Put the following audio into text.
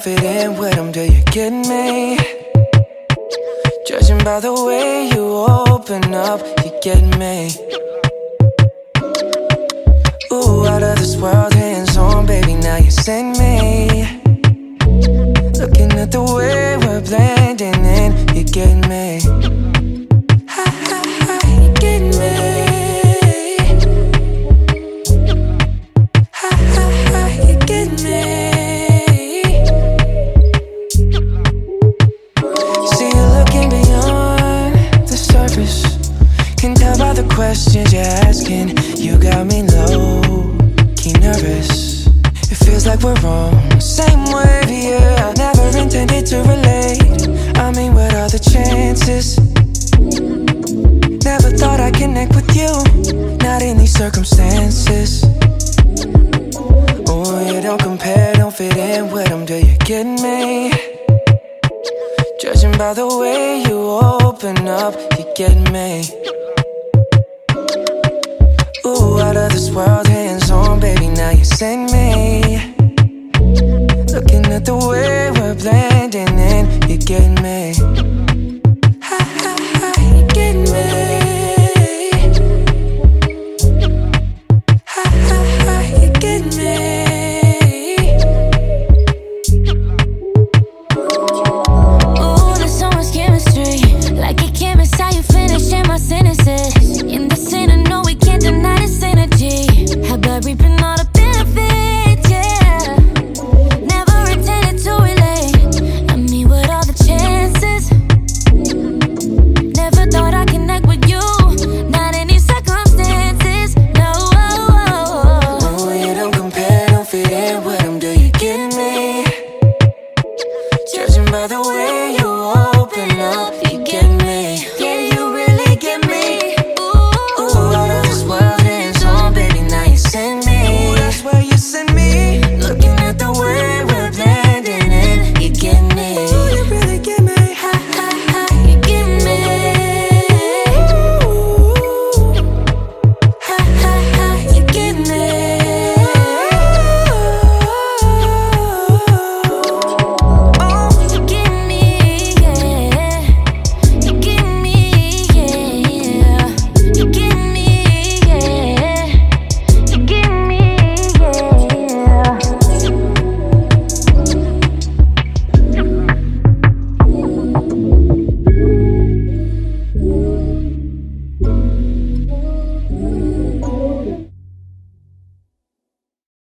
fit in with them, do you get me? Judging by the way you open up, you get me. Ooh, out of this world, hands on, baby, now you send me. Looking at the way we're blending in, you get me. Ha ha ha, you get me. Ha ha ha, you get me. See you looking beyond the surface. Can tell by the questions you're asking. You got me low, key nervous. It feels like we're on same wave, yeah. Never intended to relate. I mean, what are the chances? Never thought I'd connect with you, not in these circumstances. Oh, you don't compare, don't fit in with them, do you get me? Judging by the way you open up, you get me. Ooh, out of this world,